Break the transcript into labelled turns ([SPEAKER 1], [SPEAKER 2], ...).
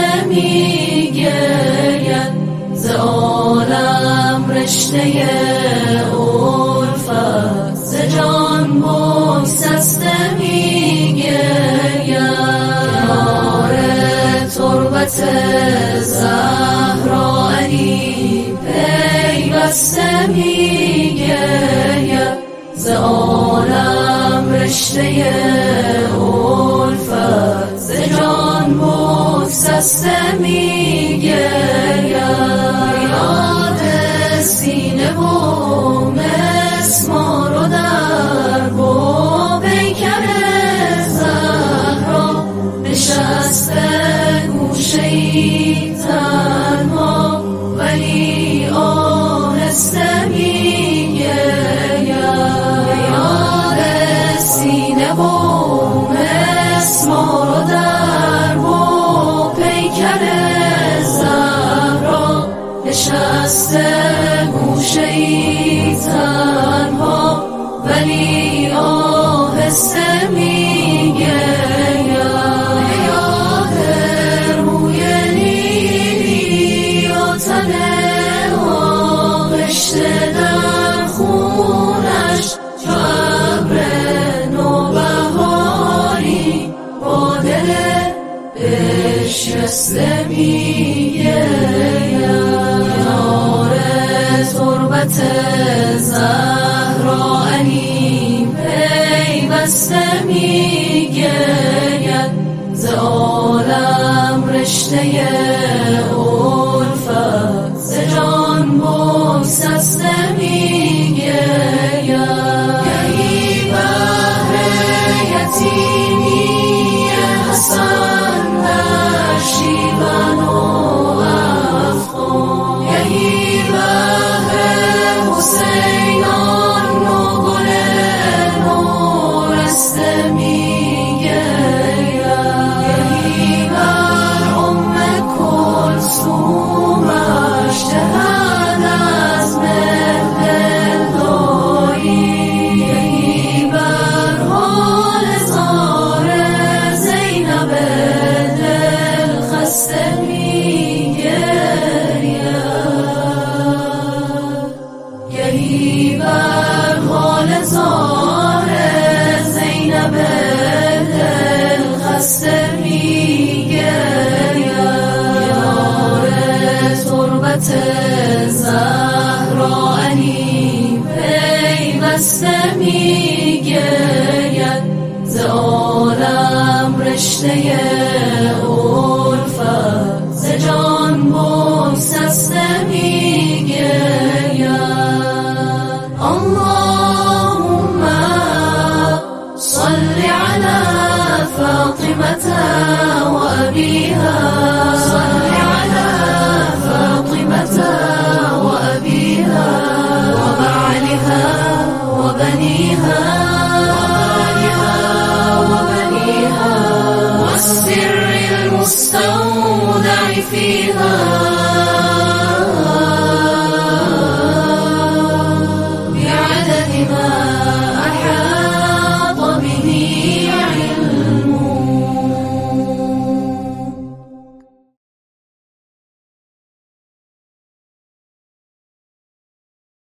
[SPEAKER 1] می گرید ز عالم رشته الفت ز جان بگسسته می گرید کنار تربت زهرا علی پیوسته می گرید ز عالم رشته الفت ز جان بگسسته می گرید یاد سینه و مسمار و درب و پیکر زهرا نشسته گوشه‌ای تنها ولی آهسته می گرید یاد سینه و مسمار و درب و پیکر زهرا نشسته گوشه‌ای تنها ولی آهسته می گرید یاد روی نیلی و تن آغشته در خونش چو ابر نوبهاری با دل اشکسته می گرید کنار تربت زهرا علی پیوسته می گرید ز عالم رشته الفت ز جان بگسسته می گرید گهی بهر یتیمی حسن در شیون و افغان گهی بهر حسینان و گل نورسته می گرید گهی بر ام کلثومش دهد از مهر دلداری گهی بر حال زار زینب دلخسته می گرید گهی بر حال زار زینب دلخسته می گرید کنار تربت زهرا علی پیوسته می گرید ز عالم رشته الفت ز جان بگسسته می گرید اللهم صل على فاطمة وأبيها صل على فاطمة وأبيها وبعلها وبنيها والسر المستودع فيها